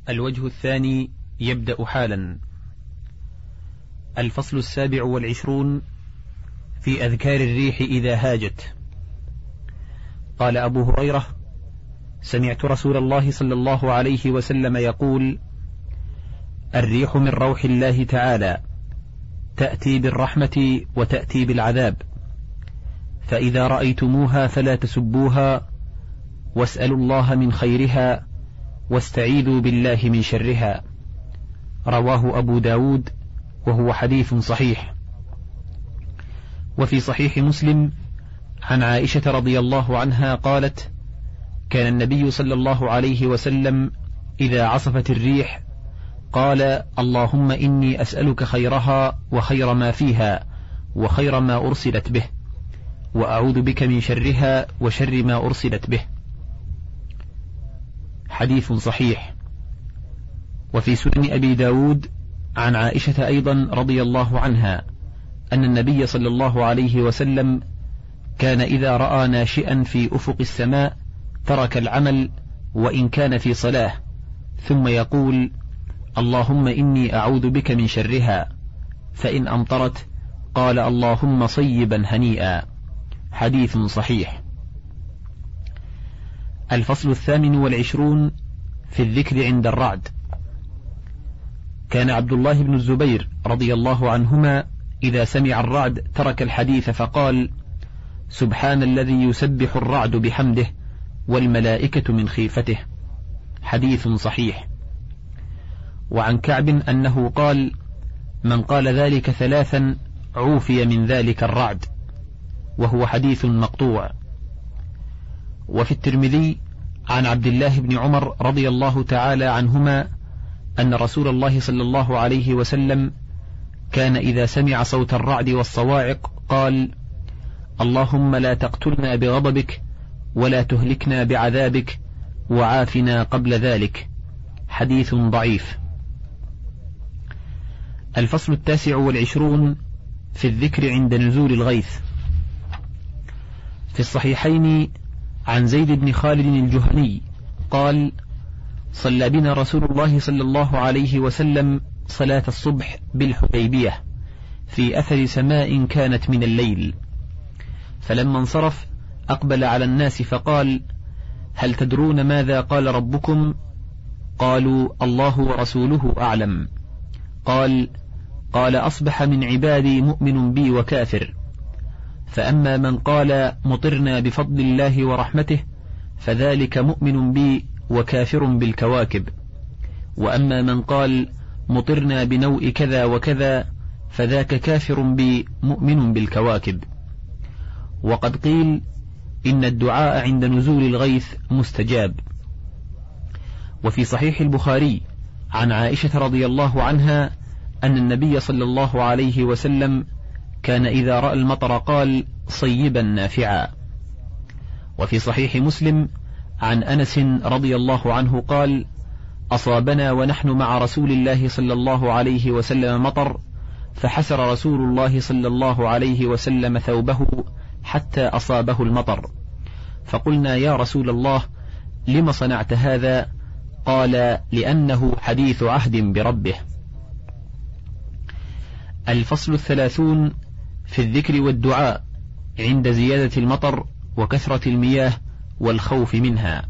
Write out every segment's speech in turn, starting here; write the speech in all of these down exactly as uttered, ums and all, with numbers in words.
الوجه الثاني يبدأ حالا. الفصل السابع والعشرون في أذكار الريح إذا هاجت. قال أبو هريرة: سمعت رسول الله صلى الله عليه وسلم يقول: الريح من روح الله تعالى، تأتي بالرحمة وتأتي بالعذاب، فإذا رأيتموها فلا تسبوها، واسألوا الله من خيرها، واستعيذوا بالله من شرها. رواه أبو داود وهو حديث صحيح. وفي صحيح مسلم عن عائشة رضي الله عنها قالت: كان النبي صلى الله عليه وسلم إذا عصفت الريح قال: اللهم إني أسألك خيرها وخير ما فيها وخير ما أرسلت به، وأعوذ بك من شرها وشر ما أرسلت به. حديث صحيح. وفي سنن أبي داود عن عائشة أيضا رضي الله عنها أن النبي صلى الله عليه وسلم كان إذا رأى ناشئا في أفق السماء ترك العمل وإن كان في صلاة، ثم يقول: اللهم إني أعوذ بك من شرها، فإن أمطرت قال: اللهم صيبا هنيئا. حديث صحيح. الفصل الثامن والعشرون في الذكر عند الرعد. كان عبد الله بن الزبير رضي الله عنهما إذا سمع الرعد ترك الحديث فقال: سبحان الذي يسبح الرعد بحمده والملائكة من خيفته. حديث صحيح. وعن كعب أنه قال: من قال ذلك ثلاثا عوفي من ذلك الرعد، وهو حديث مقطوع. وفي الترمذي عن عبد الله بن عمر رضي الله تعالى عنهما أن رسول الله صلى الله عليه وسلم كان إذا سمع صوت الرعد والصواعق قال: اللهم لا تقتلنا بغضبك ولا تهلكنا بعذابك وعافنا قبل ذلك. حديث ضعيف. الفصل التاسع والعشرون في الذكر عند نزول الغيث. في الصحيحين عن زيد بن خالد الجهني قال: صلى بنا رسول الله صلى الله عليه وسلم صلاة الصبح بالحديبية في أثر سماء كانت من الليل، فلما انصرف أقبل على الناس فقال: هل تدرون ماذا قال ربكم؟ قالوا: الله ورسوله أعلم. قال: قال: أصبح من عبادي مؤمن بي وكافر، فأما من قال مطرنا بفضل الله ورحمته فذلك مؤمن بي وكافر بالكواكب، وأما من قال مطرنا بنوء كذا وكذا فذاك كافر بي مؤمن بالكواكب. وقد قيل إن الدعاء عند نزول الغيث مستجاب. وفي صحيح البخاري عن عائشة رضي الله عنها أن النبي صلى الله عليه وسلم كان إذا رأى المطر قال: صيبا نافعا. وفي صحيح مسلم عن أنس رضي الله عنه قال: أصابنا ونحن مع رسول الله صلى الله عليه وسلم مطر، فحسر رسول الله صلى الله عليه وسلم ثوبه حتى أصابه المطر، فقلنا: يا رسول الله لم صنعت هذا؟ قال: لأنه حديث عهد بربه. الفصل الثلاثون في الذكر والدعاء عند زيادة المطر وكثرة المياه والخوف منها.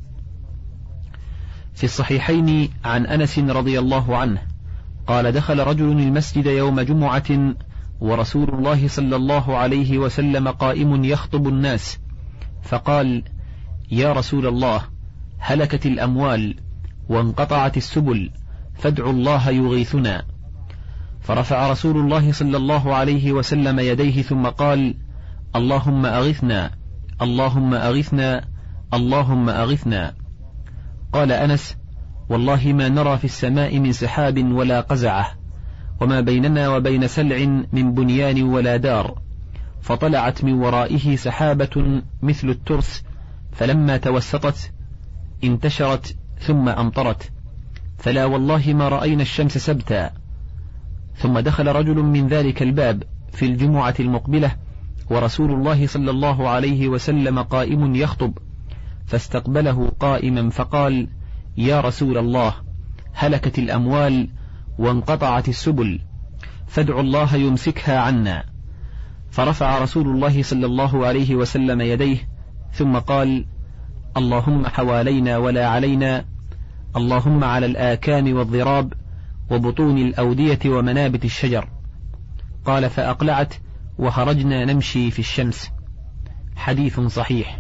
في الصحيحين عن أنس رضي الله عنه قال: دخل رجل المسجد يوم جمعة ورسول الله صلى الله عليه وسلم قائم يخطب الناس، فقال: يا رسول الله هلكت الأموال وانقطعت السبل، فادعوا الله يغيثنا. فرفع رسول الله صلى الله عليه وسلم يديه ثم قال: اللهم أغثنا، اللهم أغثنا، اللهم أغثنا. قال أنس: والله ما نرى في السماء من سحاب ولا قزعة، وما بيننا وبين سلع من بنيان ولا دار، فطلعت من ورائه سحابة مثل الترس، فلما توسطت انتشرت ثم أمطرت، فلا والله ما رأينا الشمس سبتا. ثم دخل رجل من ذلك الباب في الجمعة المقبلة ورسول الله صلى الله عليه وسلم قائم يخطب، فاستقبله قائما فقال: يا رسول الله هلكت الأموال وانقطعت السبل، فادعوا الله يمسكها عنا. فرفع رسول الله صلى الله عليه وسلم يديه ثم قال: اللهم حوالينا ولا علينا، اللهم على الآكام والضراب وبطون الأودية ومنابت الشجر. قال: فأقلعت وخرجنا نمشي في الشمس. حديث صحيح.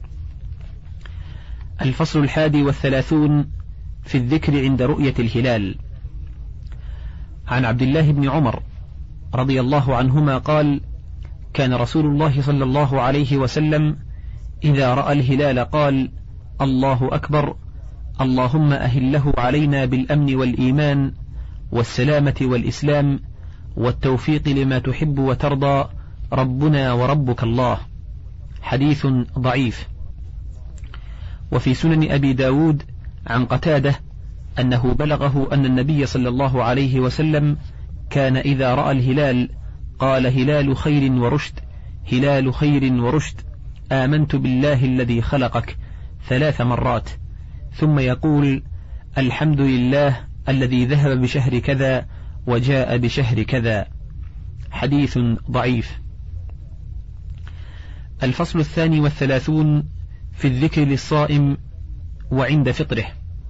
الفصل الحادي والثلاثون في الذكر عند رؤية الهلال. عن عبد الله بن عمر رضي الله عنهما قال: كان رسول الله صلى الله عليه وسلم إذا رأى الهلال قال: الله أكبر، اللهم أهله علينا بالأمن والإيمان والسلامة والإسلام والتوفيق لما تحب وترضى، ربنا وربك الله. حديث ضعيف. وفي سنن أبي داود عن قتادة أنه بلغه أن النبي صلى الله عليه وسلم كان إذا رأى الهلال قال: هلال خير ورشد، هلال خير ورشد، آمنت بالله الذي خلقك، ثلاث مرات، ثم يقول: الحمد لله الذي ذهب بشهر كذا وجاء بشهر كذا. حديث ضعيف. الفصل الثاني والثلاثون في الذكر للصائم وعند فطره.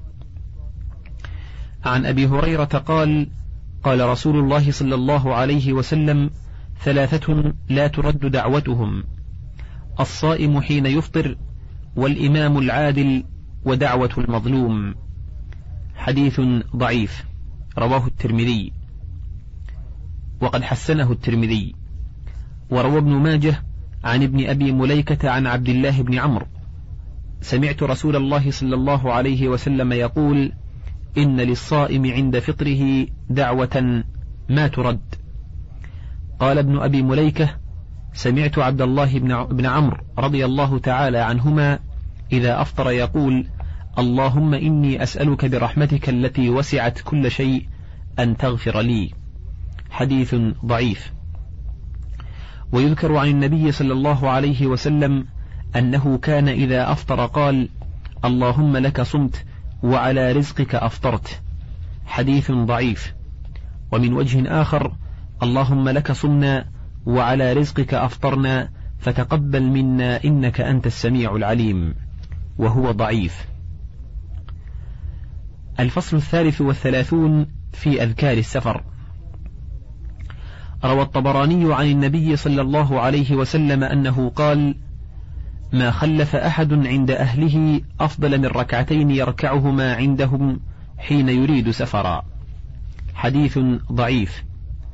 عن أبي هريرة قال: قال رسول الله صلى الله عليه وسلم: ثلاثة لا ترد دعوتهم: الصائم حين يفطر، والإمام العادل، ودعوة المظلوم. حديث ضعيف. رواه الترمذي وقد حسنه الترمذي. وروى ابن ماجه عن ابن أبي مليكة عن عبد الله بن عمرو: سمعت رسول الله صلى الله عليه وسلم يقول: إن للصائم عند فطره دعوة ما ترد. قال ابن أبي مليكة: سمعت عبد الله بن عمرو رضي الله تعالى عنهما إذا أفطر يقول: اللهم إني أسألك برحمتك التي وسعت كل شيء أن تغفر لي. حديث ضعيف. ويذكر عن النبي صلى الله عليه وسلم أنه كان إذا أفطر قال: اللهم لك صمت وعلى رزقك أفطرت. حديث ضعيف. ومن وجه آخر: اللهم لك صمنا وعلى رزقك أفطرنا فتقبل منا إنك أنت السميع العليم، وهو ضعيف. الفصل الثالث والثلاثون في أذكار السفر. روى الطبراني عن النبي صلى الله عليه وسلم أنه قال: ما خلف أحد عند أهله أفضل من ركعتين يركعهما عندهم حين يريد سفرا. حديث ضعيف.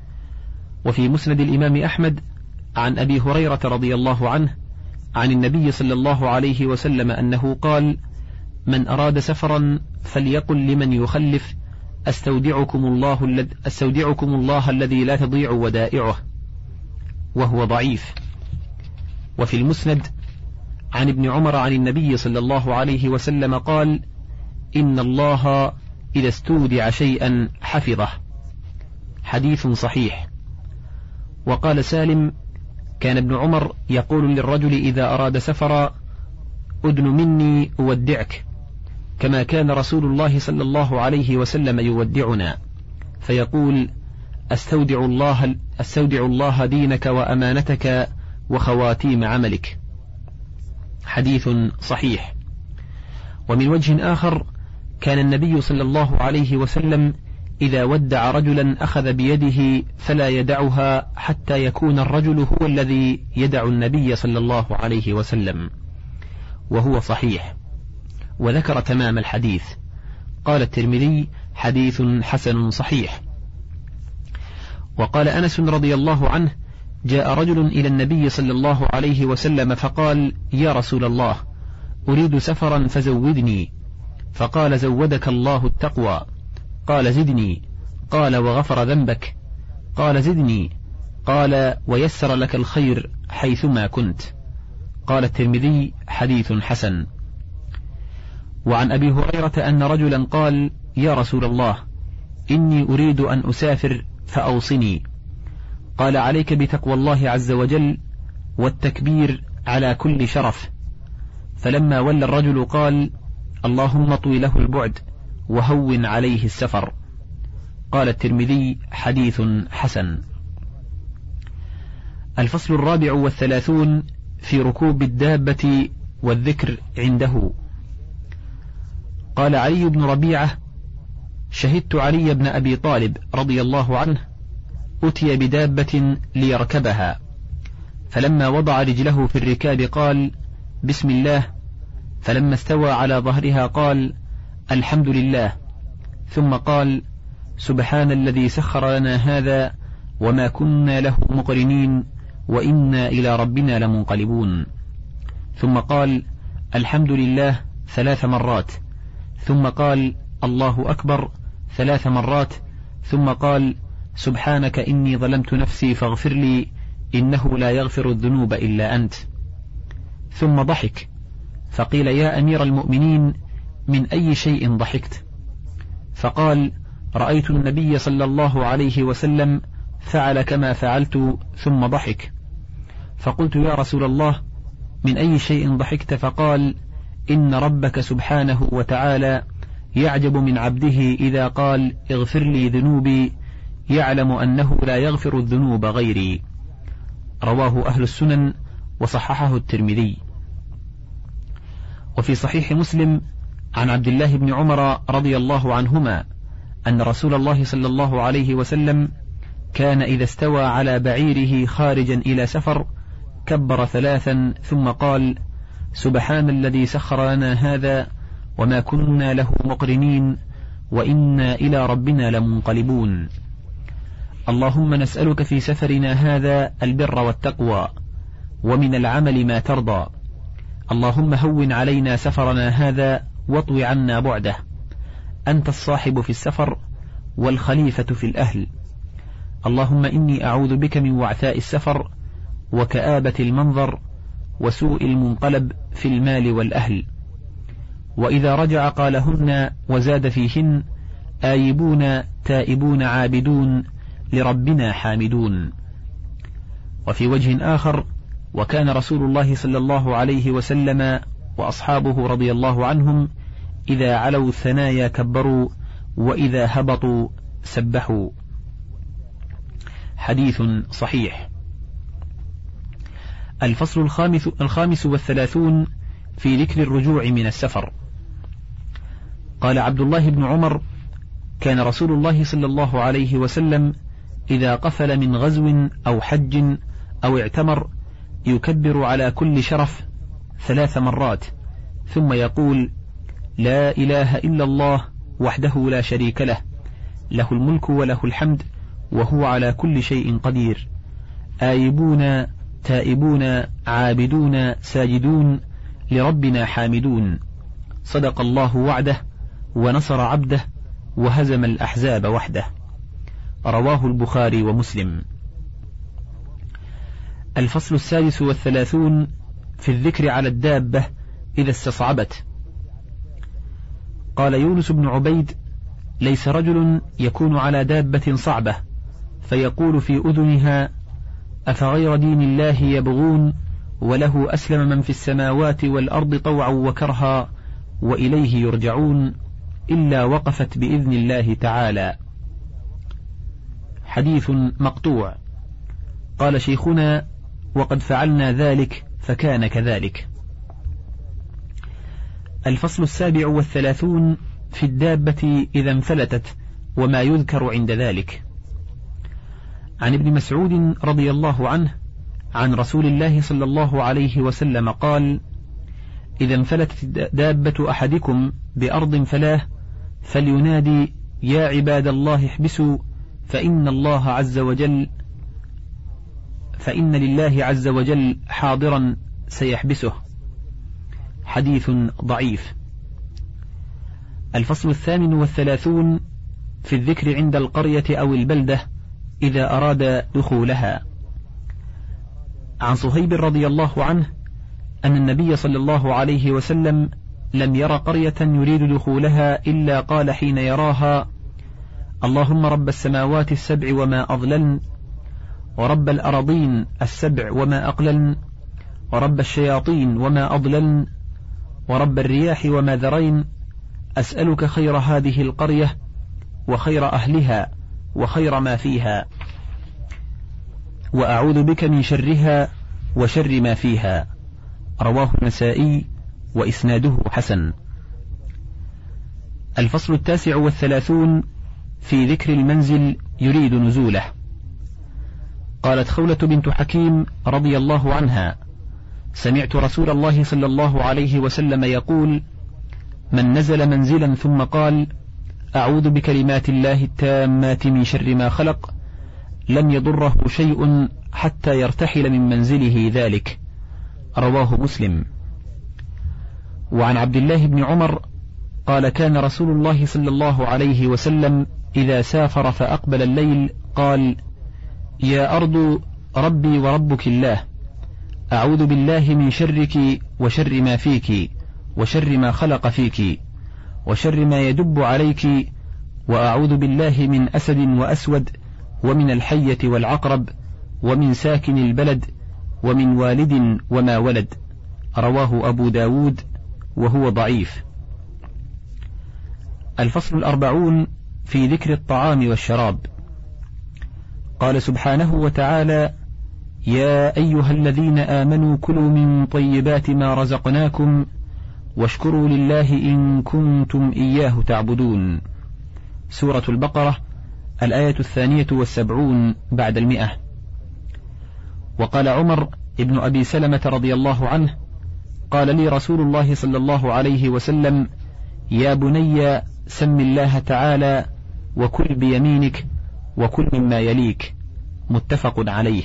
وفي مسند الإمام أحمد عن أبي هريرة رضي الله عنه عن النبي صلى الله عليه وسلم أنه قال: من أراد سفرا فليقل لمن يخلف: أستودعكم الله, الذي أستودعكم الله الذي لا تضيع ودائعه، وهو ضعيف. وفي المسند عن ابن عمر عن النبي صلى الله عليه وسلم قال: إن الله إذا استودع شيئا حفظه. حديث صحيح. وقال سالم: كان ابن عمر يقول للرجل إذا أراد سفرا: أدن مني أودعك، كما كان رسول الله صلى الله عليه وسلم يودعنا، فيقول: أستودع الله, أستودع الله دينك وأمانتك وخواتيم عملك. حديث صحيح. ومن وجه آخر: كان النبي صلى الله عليه وسلم إذا ودع رجلا أخذ بيده فلا يدعها حتى يكون الرجل هو الذي يدع النبي صلى الله عليه وسلم، وهو صحيح. وذكر تمام الحديث. قال الترمذي: حديث حسن صحيح. وقال أنس رضي الله عنه: جاء رجل إلى النبي صلى الله عليه وسلم فقال: يا رسول الله، أريد سفرا فزودني. فقال: زودك الله التقوى. قال: زدني. قال: وغفر ذنبك. قال: زدني. قال: ويسر لك الخير حيثما كنت. قال الترمذي: حديث حسن. وعن أبي هريرة أن رجلا قال: يا رسول الله، إني أريد أن أسافر فأوصني. قال: عليك بتقوى الله عز وجل والتكبير على كل شرف. فلما ولى الرجل قال: اللهم طوي له البعد وهون عليه السفر. قال الترمذي: حديث حسن. الفصل الرابع والثلاثون في ركوب الدابة والذكر عنده. قال علي بن ربيعة: شهدت علي بن أبي طالب رضي الله عنه أتي بدابة ليركبها، فلما وضع رجله في الركاب قال: بسم الله، فلما استوى على ظهرها قال: الحمد لله، ثم قال: سبحان الذي سخر لنا هذا وما كنا له مقرنين وإنا إلى ربنا لمنقلبون، ثم قال: الحمد لله ثلاث مرات، ثم قال: الله أكبر ثلاث مرات، ثم قال: سبحانك إني ظلمت نفسي فاغفر لي إنه لا يغفر الذنوب إلا أنت. ثم ضحك، فقيل: يا أمير المؤمنين من أي شيء ضحكت؟ فقال: رأيت النبي صلى الله عليه وسلم فعل كما فعلت ثم ضحك. فقلت: يا رسول الله من أي شيء ضحكت؟ فقال: إن ربك سبحانه وتعالى يعجب من عبده إذا قال: اغفر لي ذنوبي، يعلم أنه لا يغفر الذنوب غيري. رواه أهل السنن وصححه الترمذي. وفي صحيح مسلم عن عبد الله بن عمر رضي الله عنهما أن رسول الله صلى الله عليه وسلم كان إذا استوى على بعيره خارجا إلى سفر كبر ثلاثا ثم قال: سبحان الذي سخر لنا هذا وما كنا له مقرنين وإنا إلى ربنا لمنقلبون. اللهم نسألك في سفرنا هذا البر والتقوى ومن العمل ما ترضى. اللهم هون علينا سفرنا هذا واطو عنا بعده. أنت الصاحب في السفر والخليفة في الأهل. اللهم إني أعوذ بك من وعثاء السفر وكآبة المنظر وسوء المنقلب في المال والأهل. وإذا رجع قالهن وزاد فيهن: آيبون تائبون عابدون لربنا حامدون. وفي وجه آخر: وكان رسول الله صلى الله عليه وسلم وأصحابه رضي الله عنهم إذا علوا الثنايا كبروا وإذا هبطوا سبحوا. حديث صحيح. الفصل الخامس, الخامس والثلاثون في ذكر الرجوع من السفر. قال عبد الله بن عمر: كان رسول الله صلى الله عليه وسلم إذا قفل من غزو أو حج أو اعتمر يكبر على كل شرف ثلاث مرات ثم يقول: لا إله إلا الله وحده لا شريك له، له الملك وله الحمد وهو على كل شيء قدير، آيبون تائبون عابدون ساجدون لربنا حامدون، صدق الله وعده ونصر عبده وهزم الأحزاب وحده. رواه البخاري ومسلم. الفصل السادس والثلاثون في الذكر على الدابة إذا استصعبت. قال يونس بن عبيد: ليس رجل يكون على دابة صعبة فيقول في أذنها: أفغير دين الله يبغون وله أسلم من في السماوات والأرض طوعا وكرها وإليه يرجعون، إلا وقفت بإذن الله تعالى. حديث مقطوع. قال شيخنا: وقد فعلنا ذلك فكان كذلك. الفصل السابع والثلاثون في الدابة إذا انفلتت وما يذكر عند ذلك. عن ابن مسعود رضي الله عنه عن رسول الله صلى الله عليه وسلم قال: إذا انفلتت دابة أحدكم بأرض فلاه فلينادي: يا عباد الله احبسوا فإن الله عز وجل فإن لله عز وجل حاضرا سيحبسه. حديث ضعيف. الفصل الثامن والثلاثون في الذكر عند القرية أو البلدة إذا أراد دخولها. عن صهيب رضي الله عنه أن النبي صلى الله عليه وسلم لم ير قرية يريد دخولها إلا قال حين يراها: اللهم رب السماوات السبع وما أضللن، ورب الأراضين السبع وما أقللن، ورب الشياطين وما أضللن، ورب الرياح وما ذرين، أسألك خير هذه القرية وخير أهلها وخير ما فيها، وأعوذ بك من شرها وشر ما فيها. رواه النسائي وإسناده حسن. الفصل التاسع والثلاثون في ذكر المنزل يريد نزوله. قالت خولة بنت حكيم رضي الله عنها: سمعت رسول الله صلى الله عليه وسلم يقول: من نزل منزلا ثم قال: أعوذ بكلمات الله التامات من شر ما خلق، لم يضره شيء حتى يرتحل من منزله ذلك. رواه مسلم. وعن عبد الله بن عمر قال: كان رسول الله صلى الله عليه وسلم إذا سافر فأقبل الليل قال: يا أرض ربي وربك الله، أعوذ بالله من شرك وشر ما فيك وشر ما خلق فيك وشر ما يدب عليك، وأعوذ بالله من أسد وأسود ومن الحية والعقرب ومن ساكن البلد ومن والد وما ولد. رواه أبو داود وهو ضعيف. الفصل الأربعون في ذكر الطعام والشراب. قال سبحانه وتعالى: يا أيها الذين آمنوا كلوا من طيبات ما رزقناكم واشكروا لله إن كنتم إياه تعبدون. سورة البقرة، الآية الثانية والسبعون بعد المئة. وقال عمر ابن أبي سلمة رضي الله عنه: قال لي رسول الله صلى الله عليه وسلم: يا بني سم الله تعالى وكل بيمينك وكل مما يليك. متفق عليه.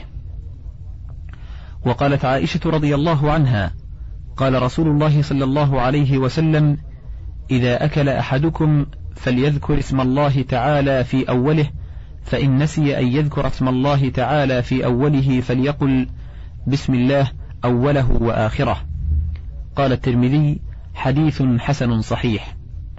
وقالت عائشة رضي الله عنها: قال رسول الله صلى الله عليه وسلم: إذا أكل أحدكم فليذكر اسم الله تعالى في أوله، فإن نسي أن يذكر اسم الله تعالى في أوله فليقل بسم الله أوله وآخره. قال الترمذي: حديث حسن صحيح.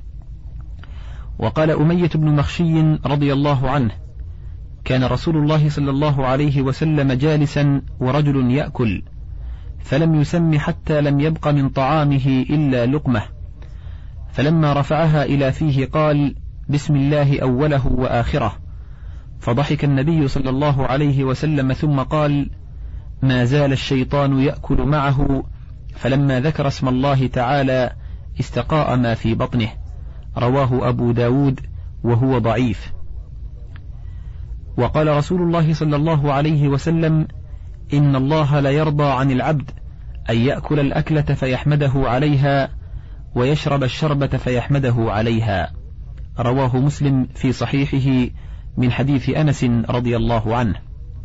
وقال أمية بن مخشي رضي الله عنه: كان رسول الله صلى الله عليه وسلم جالسا ورجل يأكل، فلم يسم حتى لم يبق من طعامه إلا لقمة، فلما رفعها إلى فيه قال بسم الله أوله وآخره، فضحك النبي صلى الله عليه وسلم ثم قال: ما زال الشيطان يأكل معه، فلما ذكر اسم الله تعالى استقاء ما في بطنه. رواه أبو داود وهو ضعيف. وقال رسول الله صلى الله عليه وسلم: إن الله لا يرضى عن العبد أن يأكل الأكلة فيحمده عليها ويشرب الشربة فيحمده عليها. رواه مسلم في صحيحه من حديث أنس رضي الله عنه.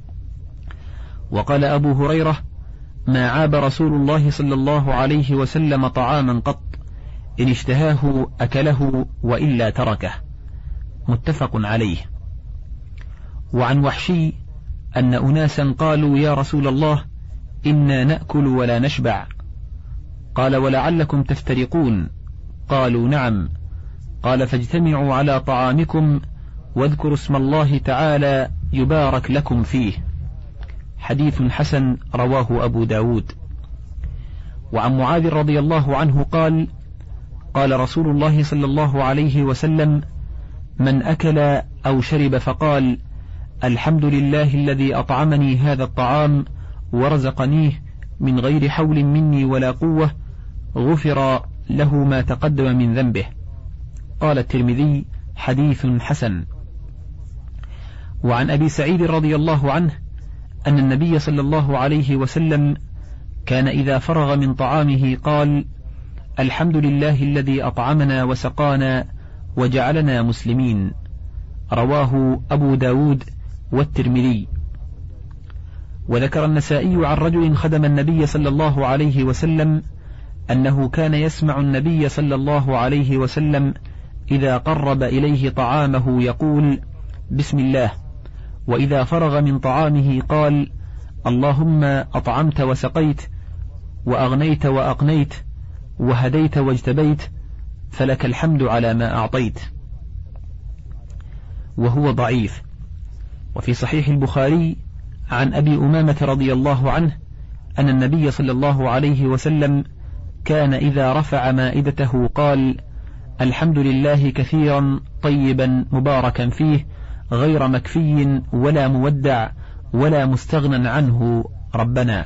وقال أبو هريرة: ما عاب رسول الله صلى الله عليه وسلم طعاما قط، إن اشتهاه أكله وإلا تركه. متفق عليه. وعن وحشي أن أناسا قالوا: يا رسول الله، إنا نأكل ولا نشبع. قال: ولعلكم تفترقون؟ قالوا: نعم. قال: فاجتمعوا على طعامكم واذكروا اسم الله تعالى يبارك لكم فيه. حديث حسن رواه أبو داود. وعن معاذ رضي الله عنه قال: قال رسول الله صلى الله عليه وسلم: من أكل أو شرب فقال: الحمد لله الذي أطعمني هذا الطعام ورزقنيه من غير حول مني ولا قوة، غفر له ما تقدم من ذنبه. قال الترمذي: حديث حسن. وعن أبي سعيد رضي الله عنه أن النبي صلى الله عليه وسلم كان إذا فرغ من طعامه قال: الحمد لله الذي أطعمنا وسقانا وجعلنا مسلمين. رواه أبو داود والترمذي. وذكر النسائي عن رجل خدم النبي صلى الله عليه وسلم أنه كان يسمع النبي صلى الله عليه وسلم إذا قرب إليه طعامه يقول: بسم الله، وإذا فرغ من طعامه قال: اللهم أطعمت وسقيت وأغنيت وأقنيت وهديت واجتبيت، فلك الحمد على ما أعطيت. وهو ضعيف. وفي صحيح البخاري عن أبي أمامة رضي الله عنه أن النبي صلى الله عليه وسلم كان إذا رفع مائدته قال: الحمد لله كثيرا طيبا مباركا فيه غير مكفي ولا مودع ولا مستغنى عنه ربنا.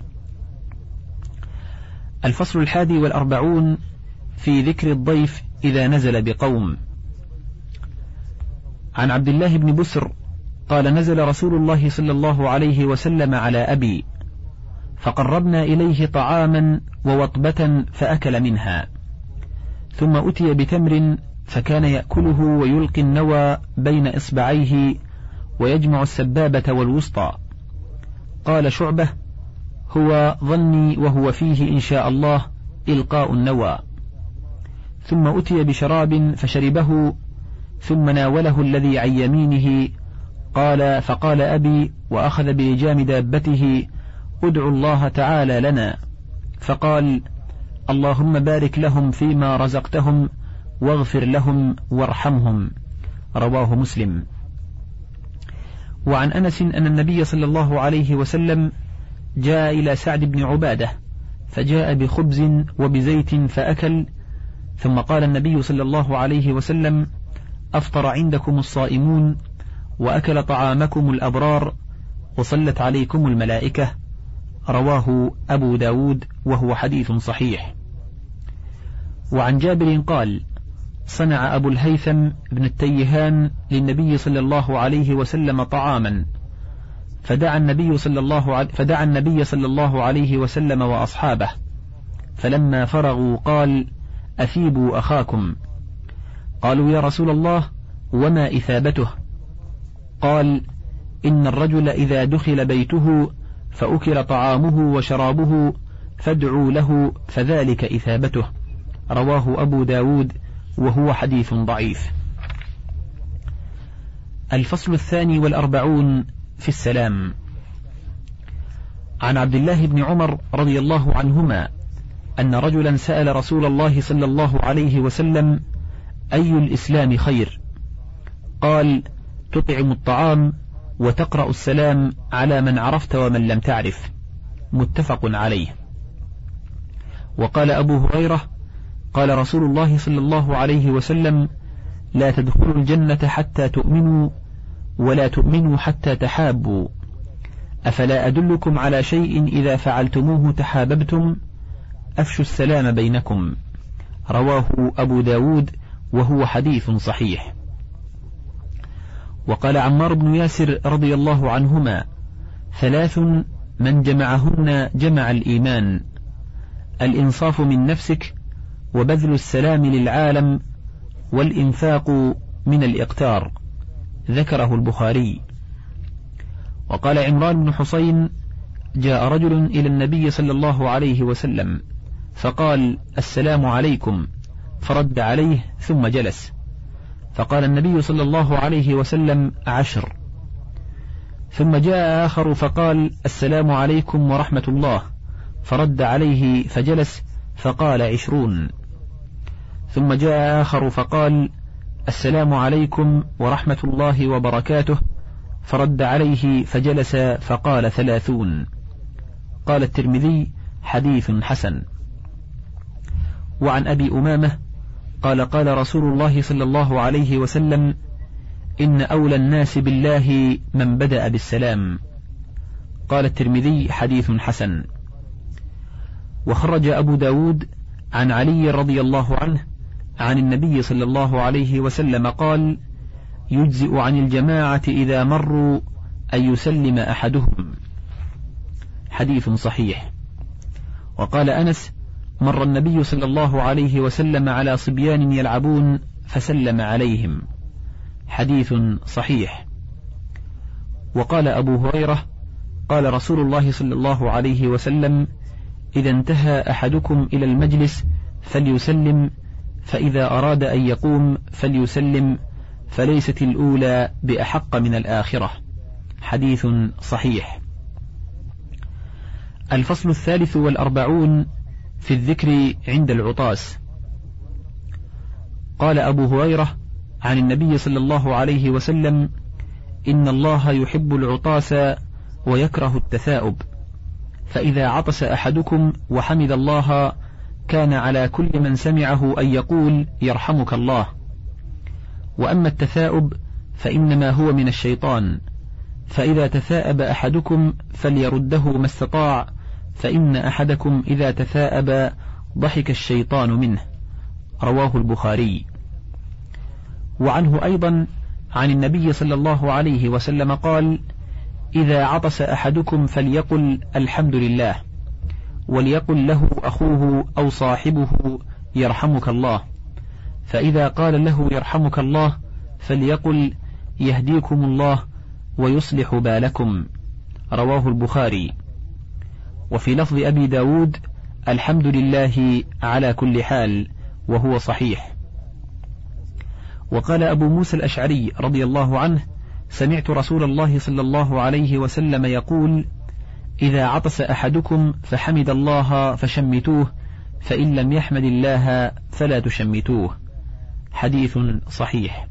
الفصل الحادي والأربعون في ذكر الضيف إذا نزل بقوم. عن عبد الله بن بسر قال نزل رسول الله صلى الله عليه وسلم على أبي فقربنا إليه طعاما ووطبة فأكل منها، ثم أتي بتمر فكان يأكله ويلقي النوى بين إصبعيه ويجمع السبابة والوسطى. قال شعبة هو ظني وهو فيه إن شاء الله إلقاء النوى. ثم أتي بشراب فشربه ثم ناوله الذي عن يمينه. قال فقال أبي وأخذ بلجام دابته ادعوا الله تعالى لنا، فقال اللهم بارك لهم فيما رزقتهم واغفر لهم وارحمهم. رواه مسلم. وعن أنس أن النبي صلى الله عليه وسلم جاء إلى سعد بن عبادة فجاء بخبز وبزيت فأكل، ثم قال النبي صلى الله عليه وسلم أفطر عندكم الصائمون وأكل طعامكم الأبرار وصلت عليكم الملائكة. رواه أبو داود وهو حديث صحيح. وعن جابر قال صنع أبو الهيثم بن التيهان للنبي صلى الله عليه وسلم طعاما فدعا النبي صلى الله عليه فدعا النبي صلى الله عليه وسلم وأصحابه، فلما فرغوا قال أثيبوا أخاكم. قالوا يا رسول الله وما إثابته؟ قال إن الرجل إذا دخل بيته فأكل طعامه وشرابه فادعوا له فذلك إثابته. رواه أبو داود وهو حديث ضعيف. الفصل الثاني والأربعون في السلام. عن عبد الله بن عمر رضي الله عنهما أن رجلا سأل رسول الله صلى الله عليه وسلم أي الإسلام خير؟ قال تطعم الطعام وتقرأ السلام على من عرفت ومن لم تعرف. متفق عليه. وقال أبو هريرة قال رسول الله صلى الله عليه وسلم لا تدخلوا الجنة حتى تؤمنوا ولا تؤمنوا حتى تحابوا، أفلا أدلكم على شيء إذا فعلتموه تحاببتم؟ أفشوا السلام بينكم. رواه أبو داود وهو حديث صحيح. وقال عمار بن ياسر رضي الله عنهما ثلاث من جمعهن جمع الإيمان: الإنصاف من نفسك، وبذل السلام للعالم، والإنفاق من الإقتار. ذكره البخاري. وقال عمران بن حسين جاء رجل إلى النبي صلى الله عليه وسلم فقال السلام عليكم، فرد عليه ثم جلس، فقال النبي صلى الله عليه وسلم عشر. ثم جاء آخر فقال السلام عليكم ورحمة الله، فرد عليه فجلس، فقال عشرون. ثم جاء آخر فقال السلام عليكم ورحمة الله وبركاته، فرد عليه فجلس، فقال ثلاثون. قال الترمذي حديث حسن. وعن أبي أمامة قال قال رسول الله صلى الله عليه وسلم إن أولى الناس بالله من بدأ بالسلام. قال الترمذي حديث حسن. وخرج أبو داود عن علي رضي الله عنه عن النبي صلى الله عليه وسلم قال يجزئ عن الجماعة إذا مروا أن يسلم أحدهم. حديث صحيح. وقال أنس مر النبي صلى الله عليه وسلم على صبيان يلعبون فسلم عليهم. حديث صحيح. وقال أبو هريرة قال رسول الله صلى الله عليه وسلم إذا انتهى أحدكم إلى المجلس فليسلم، فإذا أراد أن يقوم فليسلم، فليست الأولى بأحق من الآخرة. حديث صحيح. الفصل الثالث والأربعون في الذكر عند العطاس. قال أبو هريرة عن النبي صلى الله عليه وسلم إن الله يحب العطاس ويكره التثاؤب، فإذا عطس أحدكم وحمد الله كان على كل من سمعه أن يقول يرحمك الله. وأما التثاؤب فإنما هو من الشيطان، فإذا تثاءب أحدكم فليرده ما استطاع، فإن أحدكم إذا تثاءب ضحك الشيطان منه. رواه البخاري. وعنه أيضا عن النبي صلى الله عليه وسلم قال: إذا عطس أحدكم فليقل الحمد لله، وليقل له أخوه أو صاحبه يرحمك الله، فإذا قال له يرحمك الله فليقل يهديكم الله ويصلح بالكم. رواه البخاري. وفي لفظ أبي داود الحمد لله على كل حال، وهو صحيح. وقال أبو موسى الأشعري رضي الله عنه: سمعت رسول الله صلى الله عليه وسلم يقول: إذا عطس أحدكم فحمد الله فشمتوه، فإن لم يحمد الله فلا تشمتوه. حديث صحيح.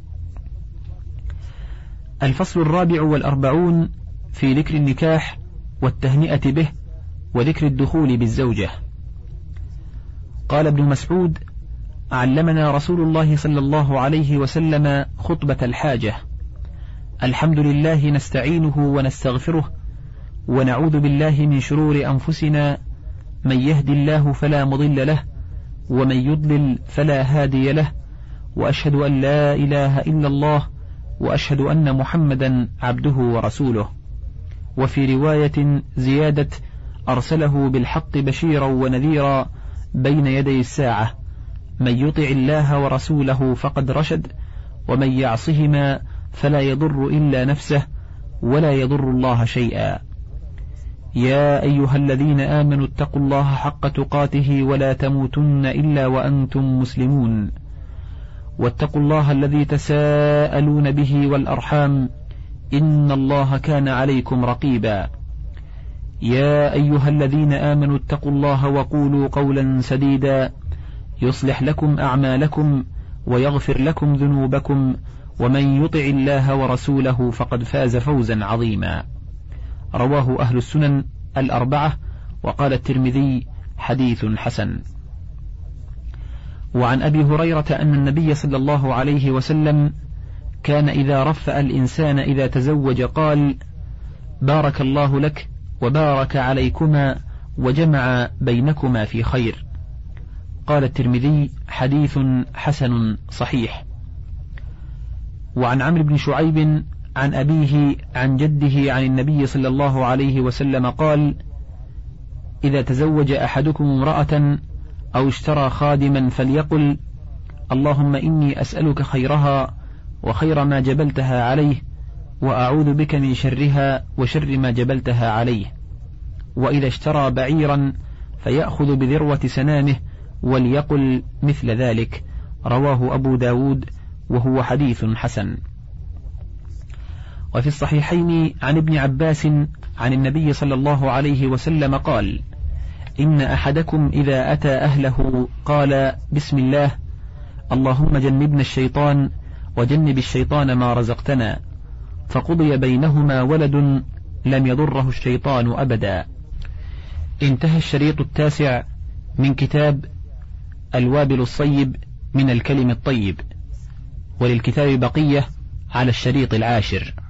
الفصل الرابع والأربعون في ذكر النكاح والتهنئة به وذكر الدخول بالزوجة. قال ابن مسعود: علمنا رسول الله صلى الله عليه وسلم خطبة الحاجة: الحمد لله نستعينه ونستغفره ونعوذ بالله من شرور أنفسنا، من يهد الله فلا مضل له ومن يضلل فلا هادي له، وأشهد أن لا إله إلا الله وأشهد أن محمدا عبده ورسوله. وفي رواية زيادة: أرسله بالحق بشيرا ونذيرا بين يدي الساعة، من يطع الله ورسوله فقد رشد، ومن يعصهما فلا يضر إلا نفسه ولا يضر الله شيئا. يا أيها الذين آمنوا اتقوا الله حق تقاته ولا تموتن إلا وأنتم مسلمون، واتقوا الله الذي تساءلون به والأرحام، إن الله كان عليكم رقيبا. يا أيها الذين آمنوا اتقوا الله وقولوا قولا سديدا يصلح لكم أعمالكم ويغفر لكم ذنوبكم، ومن يطع الله ورسوله فقد فاز فوزا عظيما. رواه أهل السنن الأربعة. وقال الترمذي: حديث حسن. وعن أبي هريرة أن النبي صلى الله عليه وسلم كان إذا رفأ الإنسان إذا تزوج قال: بارك الله لك وبارك عليكما وجمع بينكما في خير. قال الترمذي: حديث حسن صحيح. وعن عمرو بن شعيب عن أبيه عن جده عن النبي صلى الله عليه وسلم قال: إذا تزوج أحدكم امرأة أو اشترى خادما فليقل: اللهم إني أسألك خيرها وخير ما جبلتها عليه، وأعوذ بك من شرها وشر ما جبلتها عليه. وإذا اشترى بعيرا فيأخذ بذروة سنامه وليقل مثل ذلك. رواه أبو داود وهو حديث حسن. وفي الصحيحين عن ابن عباس عن النبي صلى الله عليه وسلم قال: إن أحدكم إذا أتى أهله قال: بسم الله، اللهم جنبنا الشيطان وجنب الشيطان ما رزقتنا، فقضي بينهما ولد لم يضره الشيطان أبدا. انتهى الشريط التاسع من كتاب الوابل الصيب من الكلم الطيب، وللكتاب بقية على الشريط العاشر.